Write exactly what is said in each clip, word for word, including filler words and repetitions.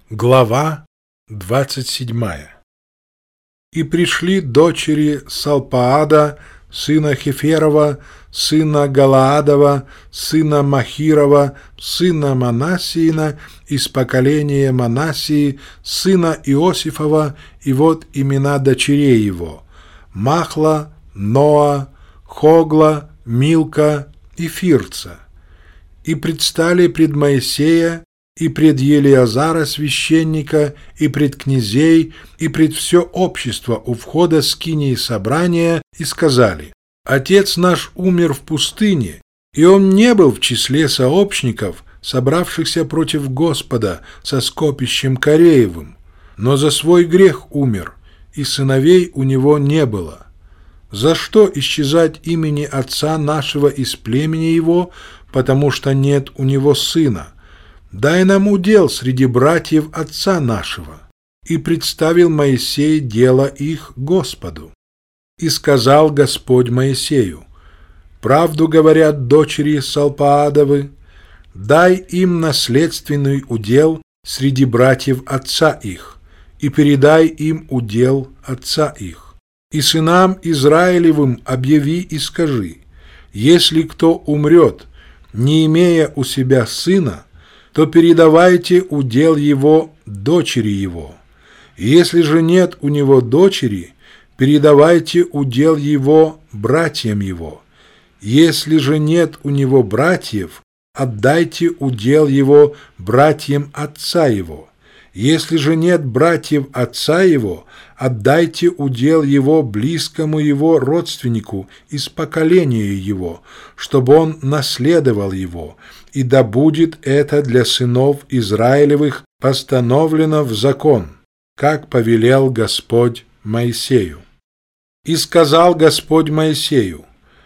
Глава двадцать седьмая. И пришли дочери Салпаада, сына Хеферова, сына Галаадова, сына Махирова, сына Манассиина, из поколения Манассии, сына Иосифова, и вот имена дочерей его: Махла, Ноа, Хогла, Милка и Фирца. И предстали пред Моисея, и пред Елиазара священника, и пред князей, и пред все общество у входа скинии собрания, и сказали: Отец наш умер в пустыне, и он не был в числе сообщников, собравшихся против Господа со скопищем Кореевым, но за свой грех умер, и сыновей у него не было. За что исчезать имени отца нашего из племени его, потому что нет у него сына? Дай нам удел среди братьев отца нашего. И представил Моисей дело их Господу. И сказал Господь Моисею: правду говорят дочери Салпаадовы, дай им наследственный удел среди братьев отца их, и передай им удел отца их. И сынам Израилевым объяви и скажи: если кто умрет, не имея у себя сына, то передавайте удел его дочери его. Если же нет у него дочери, передавайте удел его братьям его. Если же нет у него братьев, отдайте удел его братьям отца его. Если же нет братьев отца его, отдайте удел его близкому его родственнику из поколения его, чтобы он наследовал его, и да будет это для сынов Израилевых постановлено в закон, как повелел Господь Моисею. И сказал Господь Моисею: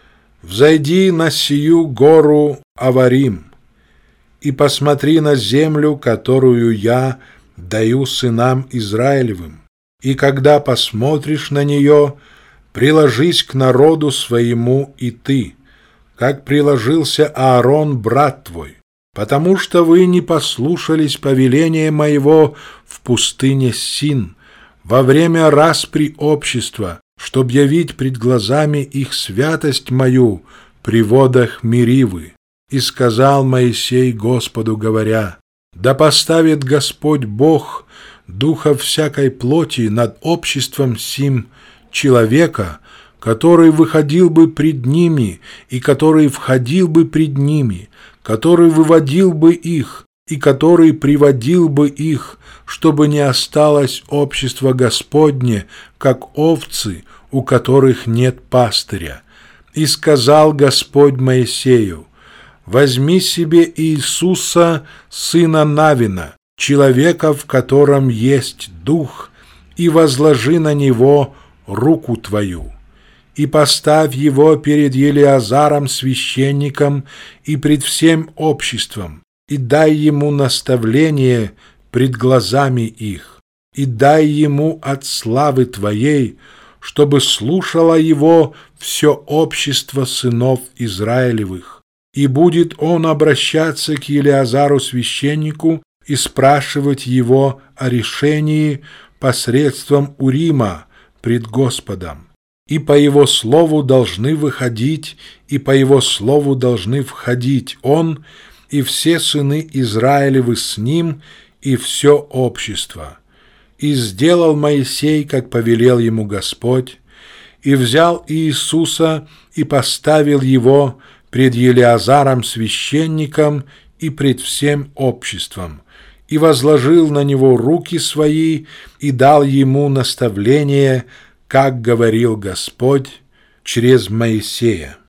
взойди на сию гору Аварим, и посмотри на землю, которую я даю сынам Израилевым, и когда посмотришь на нее, приложись к народу своему и ты, как приложился Аарон, брат твой, потому что вы не послушались повеления моего в пустыне Син во время распри общества, чтоб явить пред глазами их святость мою при водах Меривы. И сказал Моисей Господу, говоря: да поставит Господь Бог духа всякой плоти над обществом сим человека, который выходил бы пред ними, и который входил бы пред ними, который выводил бы их, и который приводил бы их, чтобы не осталось общество Господне, как овцы, у которых нет пастыря. И сказал Господь Моисею: возьми себе Иисуса, сына Навина, человека, в котором есть дух, и возложи на него руку твою. И поставь его перед Елиазаром священником и пред всем обществом, и дай ему наставление пред глазами их, и дай ему от славы твоей, чтобы слушало его все общество сынов Израилевых. И будет он обращаться к Елиазару священнику и спрашивать его о решении посредством Урима пред Господом. И по его слову должны выходить, и по его слову должны входить он, и все сыны Израилевы с ним, и все общество. И сделал Моисей, как повелел ему Господь, и взял Иисуса, и поставил его пред Елиазаром священником и пред всем обществом, и возложил на него руки свои, и дал ему наставление, как говорил Господь через Моисея.